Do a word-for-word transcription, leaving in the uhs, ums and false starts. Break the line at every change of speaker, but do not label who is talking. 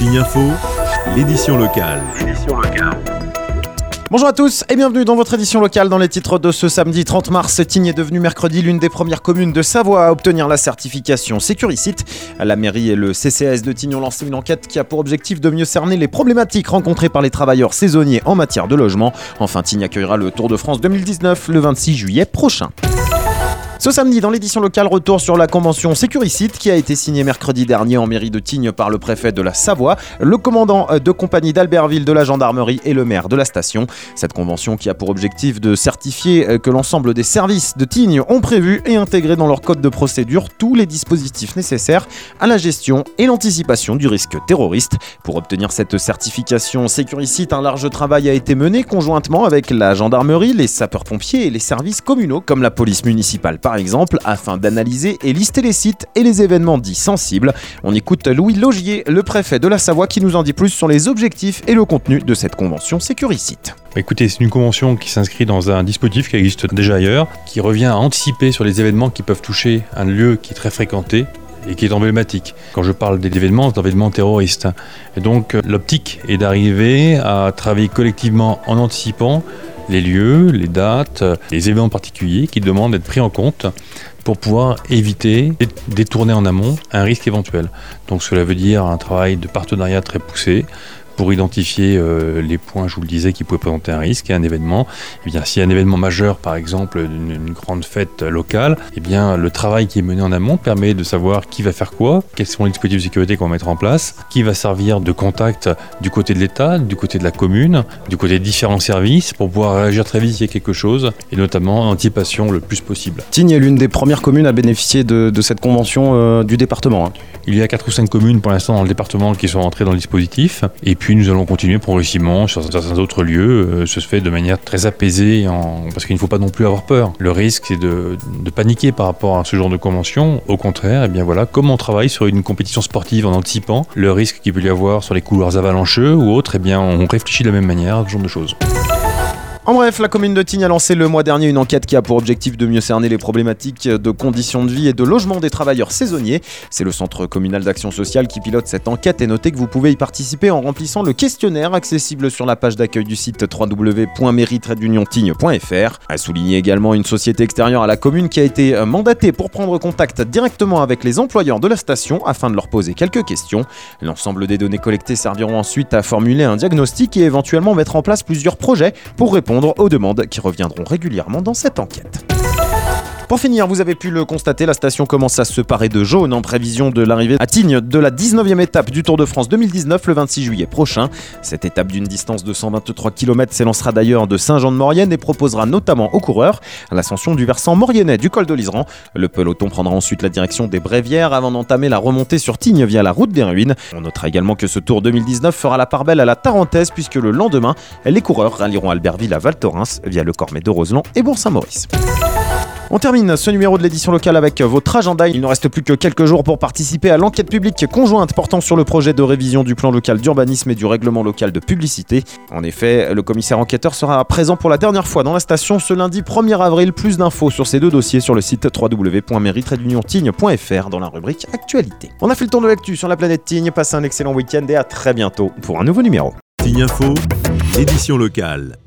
Tignes Info, l'édition locale. L'édition locale.
Bonjour à tous et bienvenue dans votre édition locale. Dans les titres de ce samedi trente mars, Tignes est devenue mercredi l'une des premières communes de Savoie à obtenir la certification Sécuricite. La mairie et le C C A S de Tignes ont lancé une enquête qui a pour objectif de mieux cerner les problématiques rencontrées par les travailleurs saisonniers en matière de logement. Enfin, Tignes accueillera le Tour de France deux mille dix-neuf le vingt-six juillet prochain. Ce samedi, dans l'édition locale, retour sur la convention Sécuricite qui a été signée mercredi dernier en mairie de Tignes par le préfet de la Savoie, le commandant de compagnie d'Albertville de la gendarmerie et le maire de la station. Cette convention qui a pour objectif de certifier que l'ensemble des services de Tignes ont prévu et intégré dans leur code de procédure tous les dispositifs nécessaires à la gestion et l'anticipation du risque terroriste. Pour obtenir cette certification Sécuricite, un large travail a été mené conjointement avec la gendarmerie, les sapeurs-pompiers et les services communaux comme la police municipale par exemple, afin d'analyser et lister les sites et les événements dits sensibles. On écoute Louis Logier, le préfet de la Savoie, qui nous en dit plus sur les objectifs et le contenu de cette convention Sécuricite.
Écoutez, c'est une convention qui s'inscrit dans un dispositif qui existe déjà ailleurs, qui revient à anticiper sur les événements qui peuvent toucher un lieu qui est très fréquenté et qui est emblématique. Quand je parle d'événements, c'est d'événements terroristes. Et donc l'optique est d'arriver à travailler collectivement en anticipant les lieux, les dates, les événements particuliers qui demandent d'être pris en compte pour pouvoir éviter, détourner en amont un risque éventuel. Donc cela veut dire un travail de partenariat très poussé pour identifier euh, les points, je vous le disais, qui pouvaient présenter un risque et un événement. Eh bien, s'il y a un événement majeur, par exemple, une, une grande fête locale, eh bien, le travail qui est mené en amont permet de savoir qui va faire quoi, quels sont les dispositifs de sécurité qu'on va mettre en place, qui va servir de contact du côté de l'État, du côté de la commune, du côté des différents services, pour pouvoir réagir très vite s'il y a quelque chose, et notamment en anticipation le plus possible.
Tignes est l'une des premières communes à bénéficier de, de cette convention euh, du département. Hein.
Il y a quatre ou cinq communes pour l'instant dans le département qui sont rentrées dans le dispositif, et puis Puis nous allons continuer progressivement sur certains autres lieux. Euh, ce se fait de manière très apaisée, en... parce qu'il ne faut pas non plus avoir peur. Le risque, c'est de, de paniquer par rapport à ce genre de convention. Au contraire, eh bien voilà, comme on travaille sur une compétition sportive en anticipant le risque qu'il peut y avoir sur les couloirs avalancheux ou autres, eh bien on réfléchit de la même manière à ce genre de choses.
En bref, la commune de Tignes a lancé le mois dernier une enquête qui a pour objectif de mieux cerner les problématiques de conditions de vie et de logement des travailleurs saisonniers. C'est le Centre communal d'action sociale qui pilote cette enquête et notez que vous pouvez y participer en remplissant le questionnaire accessible sur la page d'accueil du site w w w point mairie tiret d'union tignes point f r. A souligner également une société extérieure à la commune qui a été mandatée pour prendre contact directement avec les employeurs de la station afin de leur poser quelques questions. L'ensemble des données collectées serviront ensuite à formuler un diagnostic et éventuellement mettre en place plusieurs projets pour répondre aux demandes qui reviendront régulièrement dans cette enquête. Pour finir, vous avez pu le constater, la station commence à se parer de jaune en prévision de l'arrivée à Tignes de la dix-neuvième étape du Tour de France deux mille dix-neuf le vingt-six juillet prochain. Cette étape d'une distance de cent vingt-trois kilomètres s'élancera d'ailleurs de Saint-Jean-de-Maurienne et proposera notamment aux coureurs l'ascension du versant mauriennais du col de l'Iseran. Le peloton prendra ensuite la direction des Brévières avant d'entamer la remontée sur Tignes via la route des Ruines. On notera également que ce Tour deux mille dix-neuf fera la part belle à la Tarentaise puisque le lendemain, les coureurs rallieront Albertville à Val Thorens via le Cormet de Roseland et Bourg-Saint-Maurice. On termine ce numéro de l'édition locale avec votre agenda. Il ne reste plus que quelques jours pour participer à l'enquête publique conjointe portant sur le projet de révision du plan local d'urbanisme et du règlement local de publicité. En effet, le commissaire enquêteur sera présent pour la dernière fois dans la station ce lundi premier avril. Plus d'infos sur ces deux dossiers sur le site w w w point mairie tiret d'union tignes point f r dans la rubrique Actualité. On a fait le tour de l'actu sur la planète Tignes. Passez un excellent week-end et à très bientôt pour un nouveau numéro.
Tignes Info, l'édition locale.